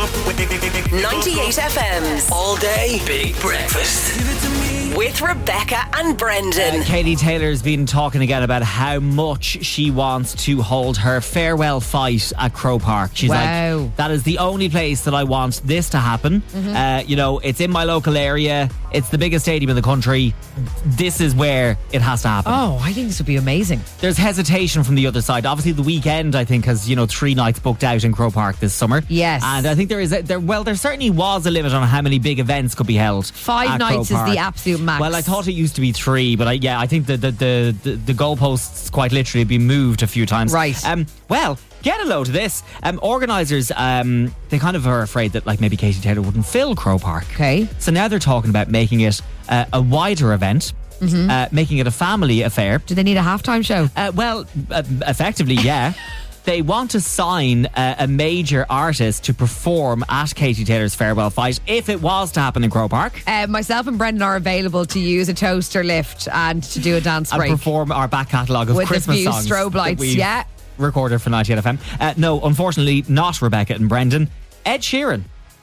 98 FM's All Day Big Breakfast. With Rebecca and Brendan. Katie Taylor's been talking again about how much she wants to hold her farewell fight at Croke Park. She's like, that is the only place that I want this to happen. It's in my local area. It's the biggest stadium in the country. This is where it has to happen. Oh, I think this would be amazing. There's hesitation from the other side. Obviously, the weekend, I think, has 3 nights booked out in Croke Park this summer. Yes. And I think there certainly was a limit on how many big events could be held. 5 nights is the absolute max. Well, I thought it used to be 3, but I think the goalposts quite literally have been moved a few times. Right. Well, get a load of this. Organisers, they kind of are afraid that maybe Katie Taylor wouldn't fill Croke Park. Okay. So now they're talking about making it a wider event. Making it a family affair. Do they need a halftime show? Effectively, yeah. They want to sign a major artist to perform at Katie Taylor's farewell fight if it was to happen in Croke Park. Myself and Brendan are available to use a toaster lift and to do a dance break. And perform our back catalogue of with Christmas the songs. strobe lights, yeah. Recorded for 98 FM. No, unfortunately, not Rebecca and Brendan. Ed Sheeran.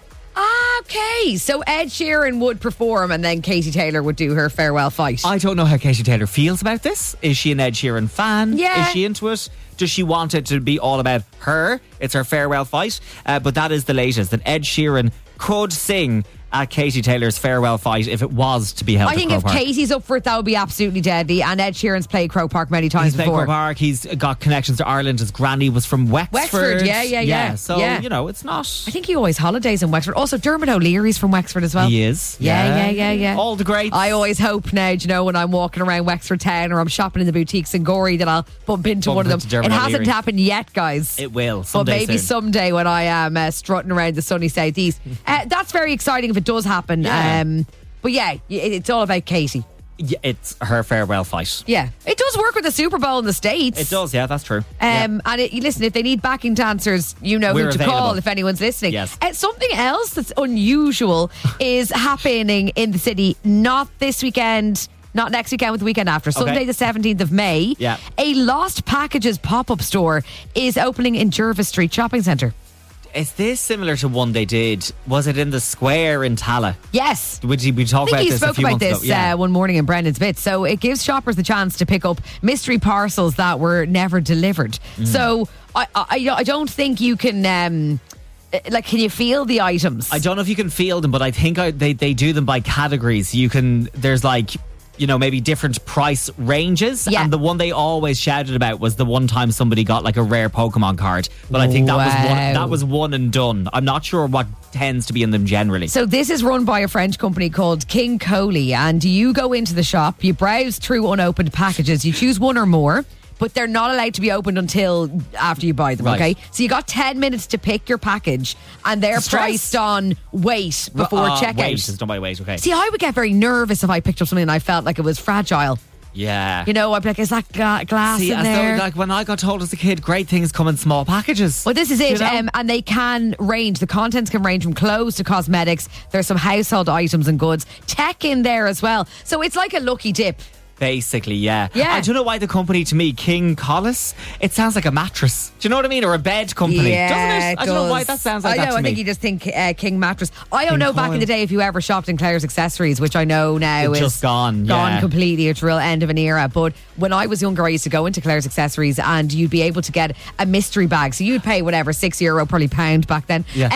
Okay, so Ed Sheeran would perform and then Katie Taylor would do her farewell fight. I don't know how Katie Taylor feels about this. Is she an Ed Sheeran fan? Yeah. Is she into it? Does she want it to be all about her? It's her farewell fight. But that is the latest, that Ed Sheeran could sing at Katie Taylor's farewell fight if it was to be held at I think Croke if Park. Katie's up for it, that would be absolutely deadly. And Ed Sheeran's played Croke Park many times He's played before. Croke Park. He's got connections to Ireland. His granny was from Wexford. Yeah. So, it's not... I think he always holidays in Wexford. Also, Dermot O'Leary's from Wexford as well. He is. Yeah. All the greats. I always hope now, when I'm walking around Wexford town or I'm shopping in the boutiques in Gorey, that I'll bump into one of them. It hasn't happened yet, guys. It will. But maybe someday when I am strutting around the sunny southeast. That's very exciting if it does happen. Yeah. But yeah, it's all about Katie. Yeah, it's her farewell fight. Yeah, it does work with the Super Bowl in the States. It does, yeah, that's true. And listen, if they need backing dancers, you know We're who to available. call if anyone's listening. Yes. Something else that's unusual is happening in the city, not this weekend, not next weekend, with the weekend after. Sunday the 17th of May. Yeah. A Lost Packages pop-up store is opening in Jervis Street Shopping Centre. Is this similar to one they did? Was it in the square in Tala? Yes. We talked about I think he this a spoke few about months this ago. Yeah. one morning in Brendan's Bits. So it gives shoppers the chance to pick up mystery parcels that were never delivered. So I don't think you can... can you feel the items? I don't know if you can feel them, but I think they do them by categories. There's maybe different price ranges. Yeah. And the one they always shouted about was the one time somebody got a rare Pokemon card. But I think that was one and done. I'm not sure what tends to be in them generally. So this is run by a French company called King Coley, and you go into the shop, you browse through unopened packages, you choose one or more, but they're not allowed to be opened until after you buy them, right. okay? So you got 10 minutes to pick your package, and they're priced on weight before checkout. Weight is done by weight, okay. See, I would get very nervous if I picked up something and I felt like it was fragile. Yeah. I'd be like, is that glass in there? Though, when I got told as a kid, great things come in small packages. Well, this is it. And they can range. The contents can range from clothes to cosmetics. There's some household items and goods. Tech in there as well. So it's like a lucky dip. Basically, yeah. Yeah. I don't know why the company, to me, King Collis, it sounds like a mattress. Do you know what I mean? Or a bed company. Yeah, doesn't it? I don't know why that sounds like that to me. I think you just think King Mattress. I don't know back in the day if you ever shopped in Claire's Accessories, which I know now is just gone completely. It's a real end of an era. But when I was younger, I used to go into Claire's Accessories and you'd be able to get a mystery bag. So you'd pay whatever, €6, probably £1 back then. Yeah.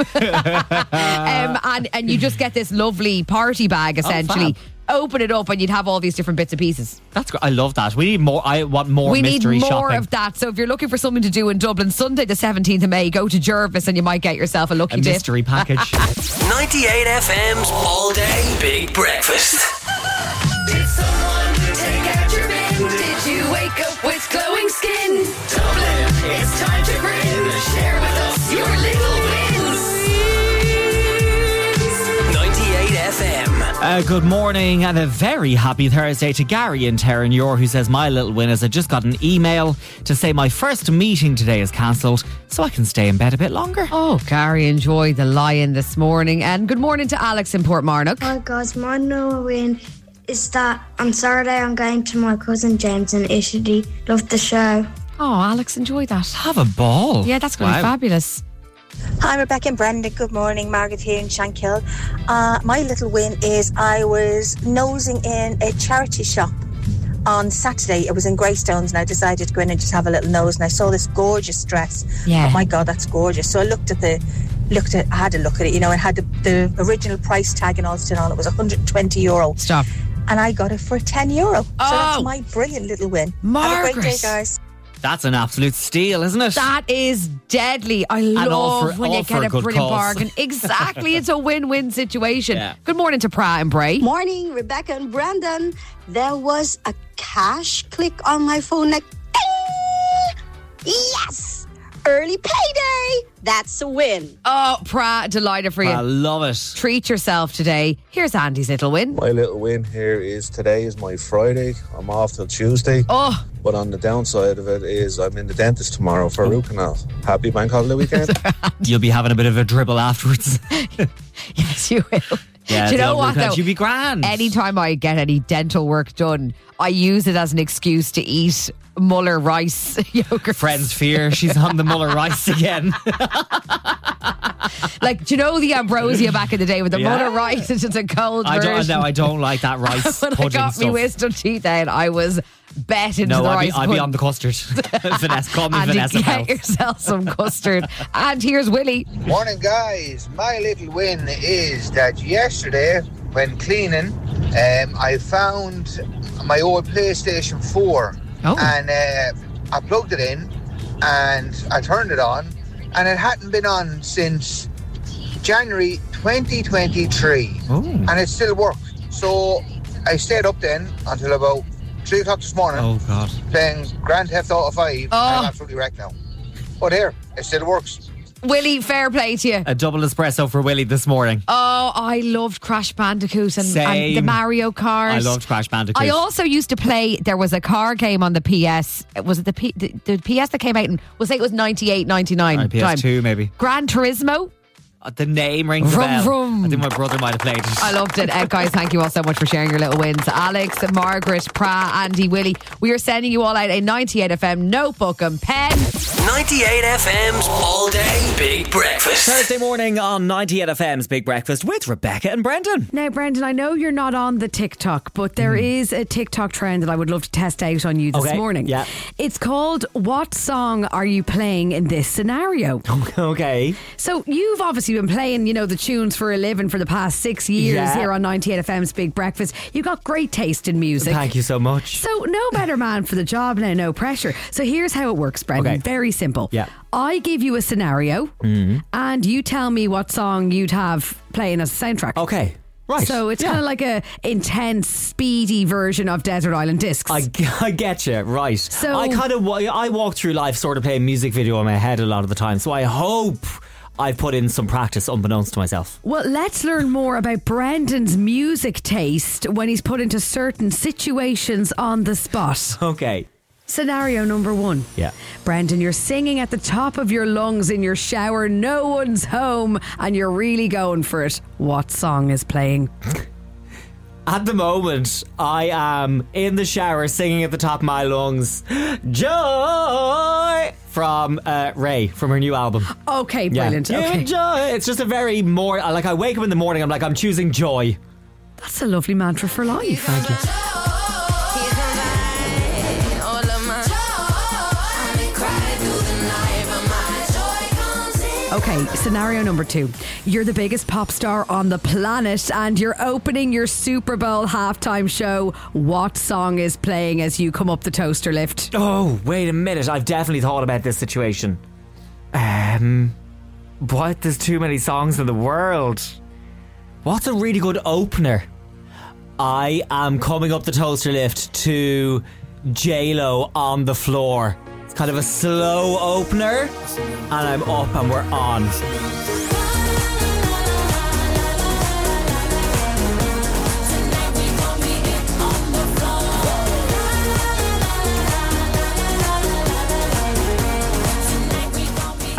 And you just get this lovely party bag essentially. Open it up and you'd have all these different bits and pieces. That's great. I love that. We need more. I want more mystery shopping. We need more of that. So if you're looking for something to do in Dublin, Sunday the 17th of May, go to Jervis and you might get yourself a lucky dip. Mystery package. 98 FM's All Day Big Breakfast. Did someone take out your bin? Did you wake up with glowing skin? Dublin, it's time to grin. Share with us your little wins. 98 FM. Good morning and a very happy Thursday to Gary in Terranure, who says, my little win is I just got an email to say my first meeting today is cancelled, so I can stay in bed a bit longer. Oh, Gary, enjoy the lion this morning. And good morning to Alex in Portmarnock. Hi guys, my little win is that on Saturday I'm going to my cousin James in Italy. Love the show. Oh, Alex, enjoy that. Have a ball. Yeah, that's going to be fabulous. Hi, Rebecca and Brendan. Good morning. Margaret here in Shankill. My little win is I was nosing in a charity shop on Saturday. It was in Greystones, and I decided to go in and just have a little nose, and I saw this gorgeous dress. Yeah. Oh my God, that's gorgeous. So I I had a look at it, it had the original price tag and all still on. It was €120. Stop. And I got it for €10. Oh. So that's my brilliant little win. Margaret. Have a great day, guys. That's an absolute steal, isn't it? That is deadly. I love when you get a brilliant bargain. Exactly. It's a win-win situation. Yeah. Good morning to Pra and Bray. Morning, Rebecca and Brandon. There was a cash click on my phone like, ding! Yes! Early payday. That's a win. Oh, Pra, delighted for you. I love it. Treat yourself today. Here's Andy's little win. My little win here is today is my Friday. I'm off till Tuesday. Oh. But on the downside of it is I'm in the dentist tomorrow for a root canal. Happy bank holiday weekend. You'll be having a bit of a dribble afterwards. Yes, you will. Yeah, Do you know what, though? You'll be grand. Anytime I get any dental work done, I use it as an excuse to eat Muller rice yogurt. Friend's fear, she's on the Muller rice again. Like, do you know the ambrosia back in the day with the Muller rice? It's just a cold version. I don't like that rice When I pudding got stuff. my wisdom teeth out, I was bet into the rice I'd be on the custard. Vanessa, call me Andy, Vanessa. get yourself some custard. And here's Willie. Morning, guys. My little win is that yesterday, when cleaning, I found my old PlayStation 4. Oh. And I plugged it in and I turned it on, and it hadn't been on since January 2023. Oh. And it still worked. So I stayed up then until about 3 o'clock this morning. Oh, God. Playing Grand Theft Auto 5. Oh. I'm absolutely wrecked now. But here, it still works. Willie, fair play to you. A double espresso for Willie this morning. Oh, I loved Crash Bandicoot and the Mario Kart. I loved Crash Bandicoot. I also used to play, there was a car game on the PS. Was it the PS that came out in, we'll say it was 98, 99 PS2 maybe. Gran Turismo. The name rings a Vroom, bell. vroom. I think my brother might have played it. I loved it. Guys, thank you all so much for sharing your little wins. Alex, Margaret, Pra, Andy, Willie. We are sending you all out a 98FM notebook and pen. 98FM's All Day Big Breakfast. Thursday morning on 98FM's Big Breakfast with Rebecca and Brendan. Now, Brendan, I know you're not on the TikTok, but there is a TikTok trend that I would love to test out on you this morning. Yeah. It's called What Song Are You Playing in This Scenario? Okay. So you've obviously been playing, the tunes for a living for the past 6 years here on 98FM's Big Breakfast. You've got great taste in music. Thank you so much. So no better man for the job now, no pressure. So here's how it works, Brendan. Okay. Very simple. Yeah. I give you a scenario and you tell me what song you'd have playing as a soundtrack. Okay. Right. So it's kind of like a intense, speedy version of Desert Island Discs. I get you, right. So I walk through life sort of playing music video in my head a lot of the time, so I hope I've put in some practice unbeknownst to myself. Well, let's learn more about Brendan's music taste when he's put into certain situations on the spot. Okay. Scenario number 1. Yeah. Brendan, you're singing at the top of your lungs in your shower, no one's home, and you're really going for it. What song is playing? At the moment, I am in the shower singing at the top of my lungs, Joy, from Ray, from her new album. Okay, brilliant. Yeah. Okay. Joy. It's just a very more, like I wake up in the morning, I'm like, I'm choosing joy. That's a lovely mantra for life. Thank you. Okay, scenario number 2. You're the biggest pop star on the planet and you're opening your Super Bowl halftime show. What song is playing as you come up the toaster lift? Oh, wait a minute. I've definitely thought about this situation. What? There's too many songs in the world. What's a really good opener? I am coming up the toaster lift to J-Lo On the Floor. It's kind of a slow opener, and I'm up and we're on.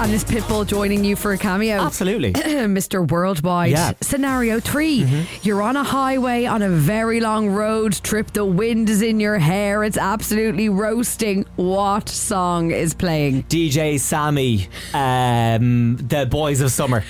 And is Pitbull joining you for a cameo? Absolutely. Mr. Worldwide. Yeah. Scenario 3. You're on a highway on a very long road trip. The wind is in your hair. It's absolutely roasting. What song is playing? DJ Sammy, The Boys of Summer.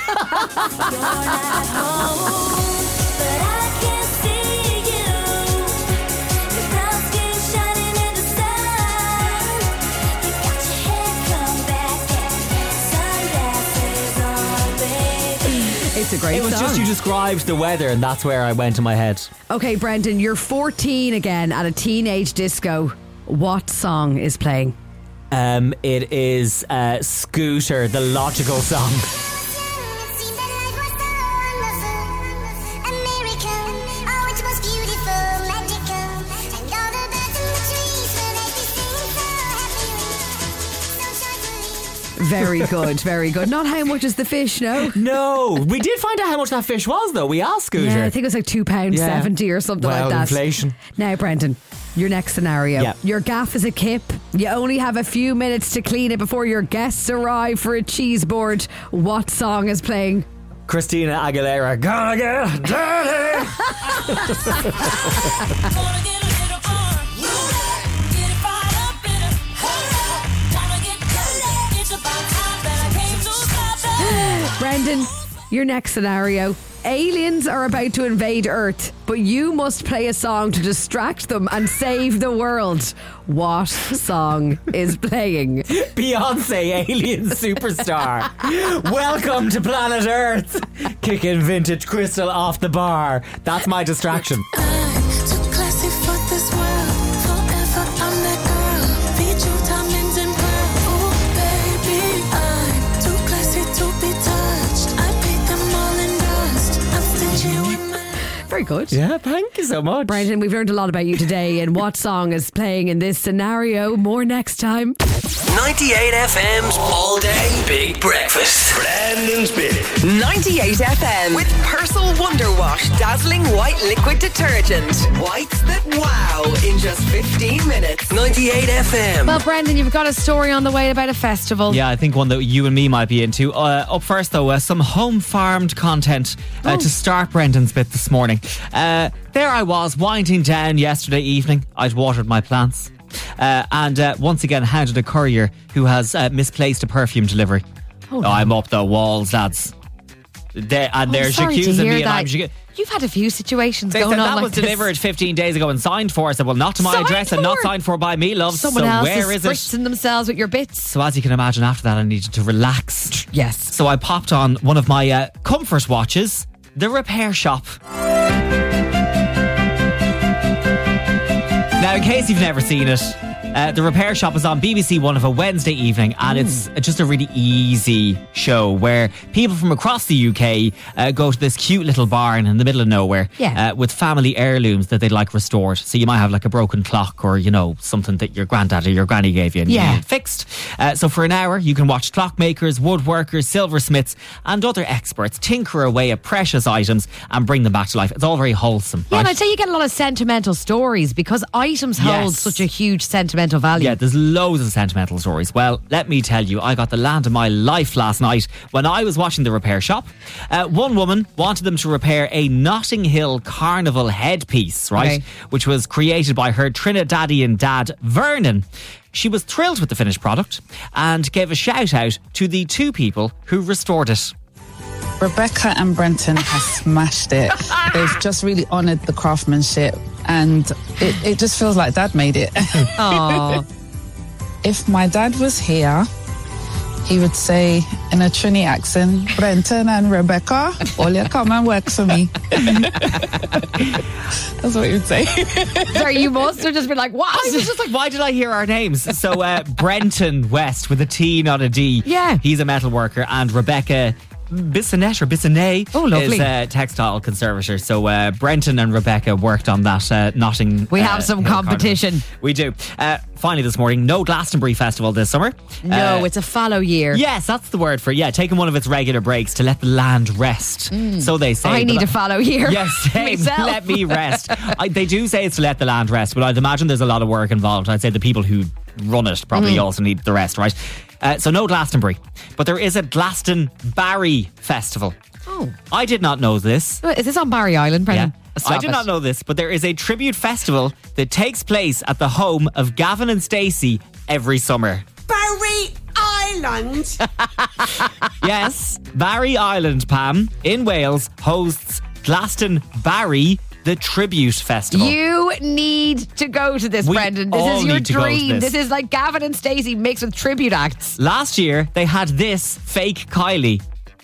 It's a great It was song. just you described the weather, and that's where I went in my head. Okay, Brendan, you're 14 again at a teenage disco. What song is playing? It is Scooter, the Logical song. Very good, very good. Not how much is the fish, no? No, we did find out how much that fish was, though. We asked Scooter. Yeah, I think it was like £2.70 or something Well, like that. inflation. Now, Brendan, your next scenario. Yeah. Your gaff is a kip. You only have a few minutes to clean it before your guests arrive for a cheese board. What song is playing? Christina Aguilera, Gonna Get Dirty. Brendan, your next scenario. Aliens are about to invade Earth, but you must play a song to distract them and save the world. What song is playing? Beyonce, Alien Superstar. Welcome to planet Earth. Kicking vintage crystal off the bar. That's my distraction. Very good. Yeah, thank you so much. Brendan, we've learned a lot about you today and what song is playing in this scenario. More next time. 98 FM's All Day Big Breakfast. Brandon's Big 98 FM with Persil Wonder Wash Dazzling White Liquid Detergent. Whites that wow in just 15 minutes. 98 FM. Well, Brendan, you've got a story on the way about a festival. Yeah, I think one that you and me might be into. Up first, though, some home-farmed content to start Brendan's bit this morning. There I was, winding down yesterday evening. I'd watered my plants. And once again hounded a courier who has misplaced a perfume delivery. Oh, I'm up the walls, lads. They're accusing me, and I'm You've had a few situations they going said on that like was this. delivered 15 days ago and signed for. I said, well, not to my Signed address and not for? signed for by me, love. Someone so else where is is it? spritzing themselves with your bits. So as you can imagine, after that I needed to relax. Yes. So I popped on one of my comfort watches, The Repair Shop. Now, in case you've never seen it, The Repair Shop is on BBC One of a Wednesday evening, and it's just a really easy show where people from across the UK go to this cute little barn in the middle of nowhere with family heirlooms that they'd like restored. So you might have like a broken clock or, you know, something that your granddad or your granny gave you and you need it fixed. So for an hour, you can watch clockmakers, woodworkers, silversmiths and other experts tinker away at precious items and bring them back to life. It's all very wholesome. Yeah, right? and I'd say you get a lot of sentimental stories because items hold such a huge sentimental value. Yeah, there's loads of sentimental stories. Well, let me tell you, I got the land of my life last night when I was watching The Repair Shop. One woman wanted them to repair a Notting Hill Carnival headpiece, right? Which was created by her Trinidadian dad, Vernon. She was thrilled with the finished product and gave a shout out to the two people who restored it. Rebecca and Brenton have smashed it. They've just really honoured the craftsmanship and it just feels like Dad made it. Aww. If my dad was here, he would say in a Trini accent, Brenton and Rebecca, will you come and work for me? That's what he would say. Sorry, you must have just been like, what? I was just like, why did I hear our names? So Brenton West with a T, not a D. Yeah. He's a metal worker, and Rebecca Bissonette or Bissonnet is a textile conservator. So Brenton and Rebecca worked on that Notting. We have some competition. We do. Finally this morning, no Glastonbury Festival this summer. No, it's a fallow year. Yes, that's the word for it. Yeah, taking one of its regular breaks to let the land rest. So they say. I need a fallow year. Yes, same. Let me rest. They do say it's to let the land rest, but I'd imagine there's a lot of work involved. I'd say the people who run it probably also need the rest, right? So no Glastonbury. But there is a Glastonbury Festival. Oh. I did not know this. Is this on Barry Island, Brendan? Yeah. I did not know this, but there is a tribute festival that takes place at the home of Gavin and Stacey every summer. Barry Island. Yes, Barry Island, Pam, in Wales, hosts Glastonbury, the tribute festival. You need to go to this, Brendan. This is your dream. This is like Gavin and Stacey mixed with tribute acts. Last year, they had this fake Kylie.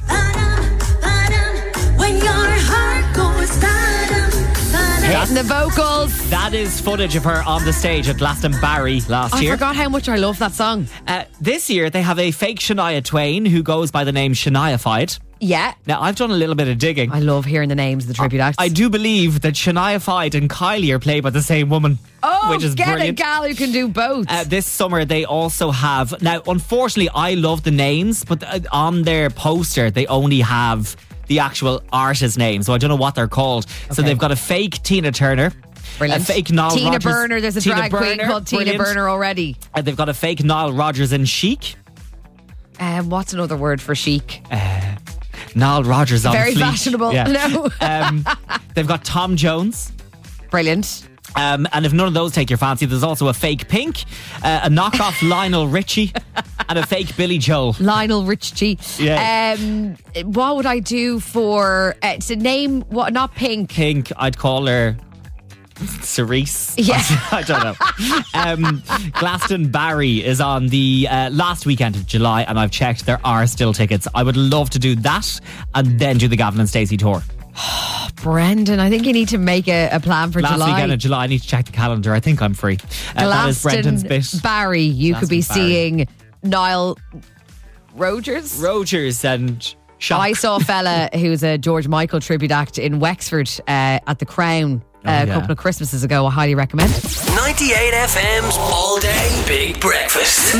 When your heart goes hitting the vocals. That is footage of her on the stage at Glastonbury last year. I forgot how much I love that song. This year, they have a fake Shania Twain who goes by the name Shaniafied. Yeah. Now, I've done a little bit of digging. I love hearing the names of the tribute acts. I do believe that Shaniafied and Kylie are played by the same woman. Oh, which is get brilliant. a gal who can do both. This summer, they also have... Now, unfortunately, I love the names, but on their poster, they only have the actual artist name. So I don't know what they're called. Okay. So they've got a fake Tina Turner. Brilliant. A fake Nile Tina Rodgers. Burner. There's a drag queen called Tina Burner already. They've got a fake Nile Rodgers and Chic. What's another word for chic? Nile Rodgers on Very fleek. fashionable. Yeah. No. They've got Tom Jones. Brilliant. And if none of those take your fancy, there's also a fake Pink, a knockoff Lionel Richie, and a fake Billy Joel. Lionel Richie. Yeah. What would I do for to name what? Not Pink. Pink. I'd call her Cerise. Yeah. I don't know. Glastonbury is on the last weekend of July, and I've checked, there are still tickets. I would love to do that and then do the Gavin and Stacey tour. Brendan, I think you need to make a plan for last July. Weekend of July. I need to check the calendar. I think I'm free. That is Brendan's bit. Barry, you could be seeing Niall Rogers and Shock. I saw a fella who's a George Michael tribute act in Wexford at the Crown a couple of Christmases ago. I highly recommend. 98 FM's All Day Big Breakfast.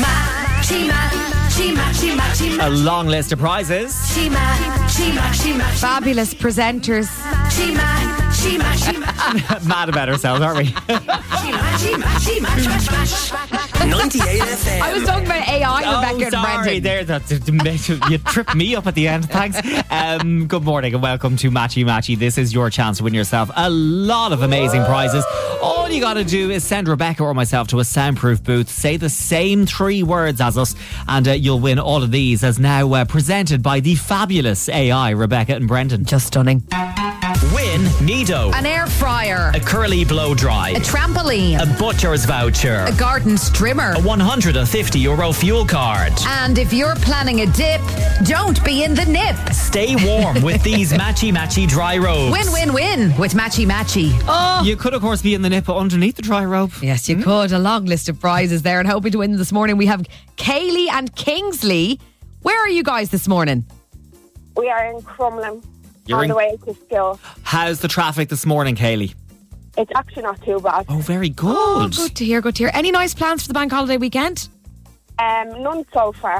A long list of prizes. Fabulous presenters. Mad about ourselves, aren't we? 98 FM. I was talking about AI, Rebecca and Brendan. You tripped me up at the end. Thanks. Good morning and welcome to Matchy Matchy. This is your chance to win yourself a lot of amazing prizes. All you got to do is send Rebecca or myself to a soundproof booth, say the same 3 words as us, and you'll win all of these, as now presented by the fabulous AI, Rebecca and Brendan. Just stunning. Win Nido, an air fryer, a curly blow dry, a trampoline, a butcher's voucher, a garden trimmer, a €150 fuel card. And if you're planning a dip, don't be in the nip. Stay warm with these Matchy Matchy dry robes. Win with Matchy Matchy. Oh, you could of course be in the nip underneath the dry robe. Yes, you could. A long list of prizes there, and hoping to win this morning. We have Kaylee and Kingsley. Where are you guys this morning? We are in Crumlin. You're on the way to school. How's the traffic this morning, Kaylee? It's actually not too bad. Oh, very good. Oh, good to hear, good to hear. Any nice plans for the bank holiday weekend? None so far.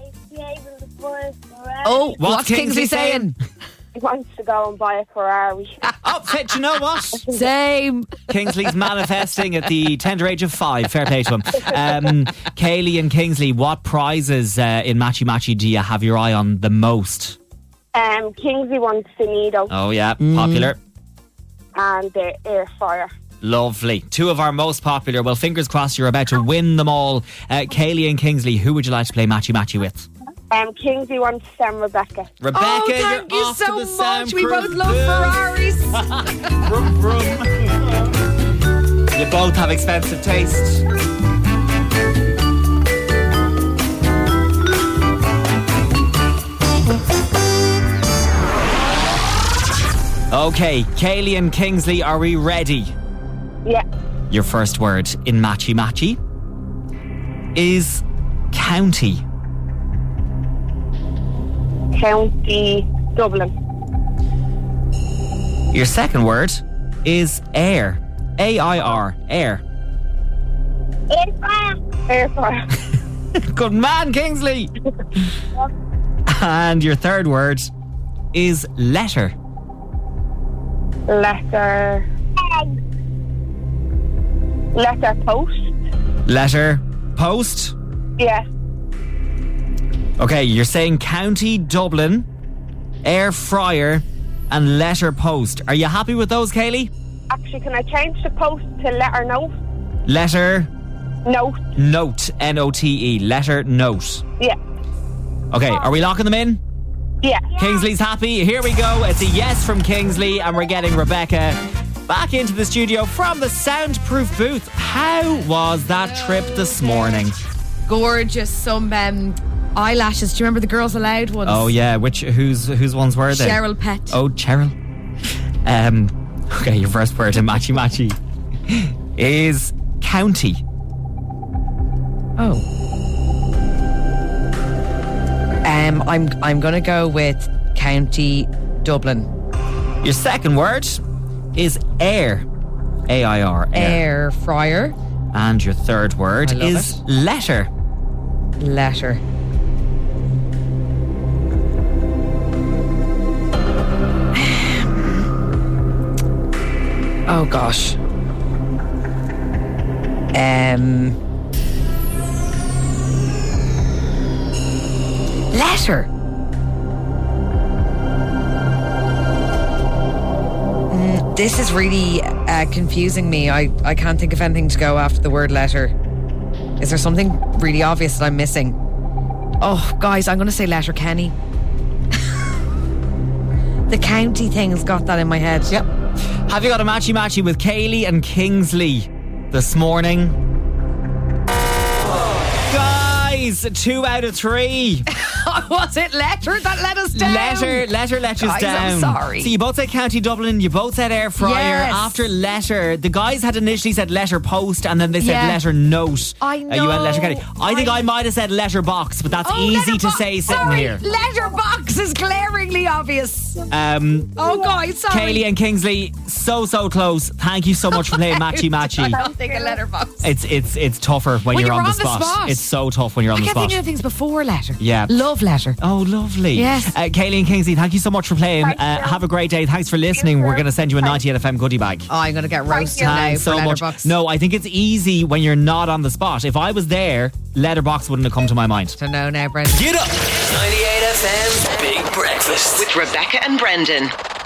Oh, what's Kingsley saying? He wants to go and buy a Ferrari. Oh, do you know what? Same. Kingsley's manifesting at the tender age of 5. Fair play to him. Kaylee and Kingsley, what prizes in Matchy Matchy do you have your eye on the most? Kingsley wants the Nido. Oh yeah, popular. And the air fryer. Lovely. 2 of our most popular. Well, fingers crossed you're about to win them all. Kaylee and Kingsley, who would you like to play Matchy Matchy with? Kingsley wants Rebecca. Rebecca, oh, thank you're you off so to the much. We both soundproof love booth. Ferraris. Vroom, vroom. You both have expensive taste. Okay, Kaylee and Kingsley, are we ready? Yeah. Your first word in Matchy Matchy is county. County Dublin. Your second word is air. A-I-R, air. Air fryer. Air fryer. Good man, Kingsley. And your third word is letter. Letter. Letter post. Letter post. Yeah. Okay, you're saying County Dublin, air fryer, and letter post. Are you happy with those, Kaylee? Actually, can I change the post to letter note? Letter Note. note, N-O-T-E. Letter note. Yeah. Okay, are we locking them in? Yeah. Kingsley's happy. Here we go. It's a yes from Kingsley, and we're getting Rebecca back into the studio from the soundproof booth. How was that trip this morning? Gorgeous. Some eyelashes. Do you remember the Girls Aloud ones? Oh yeah, whose ones were they? Cheryl Pett. Oh, Cheryl. Okay, your first word in Matchy is county. Oh. I'm gonna go with County Dublin. Your second word is air. A-I-R. Air fryer. And your third word I love is letter. Letter. Oh gosh. Letter. This is really confusing me. I can't think of anything to go after the word letter. Is there something really obvious that I'm missing? Oh, guys, I'm going to say letter Kenny. The county thing's got that in my head. Yep. Have you got a matchy with Kaylee and Kingsley this morning? Guys, 2 out of 3. Was it letter that let us down? Letter let you Guys, down. I'm sorry. So you both said County Dublin, you both said air fryer. Yes. After letter, the guys had initially said letter post, and then they said letter note. I know. You went letter County. I think I might have said letter box, but that's easy to say sitting here. Letterbox is glaringly obvious. Oh, guys, sorry. Kaylee and Kingsley, so close. Thank you so much for playing Matchy. I don't think a letterbox. It's tougher when you're on the spot. It's so tough when you're on the I spot. kept thinking of things before letter. Yeah. Love letter. Oh, lovely. Yes. Kaylee and Kingsley, thank you so much for playing. Have a great day. Thanks for listening. We're going to send you a 98 FM goodie bag. Oh, I'm going to get roasted now Thanks for so much. letterbox. No, I think it's easy when you're not on the spot. If I was there, letterbox wouldn't have come to my mind. Don't know now, Brendan. Get up. 98 FM's Big Breakfast With Rebecca and Brendan.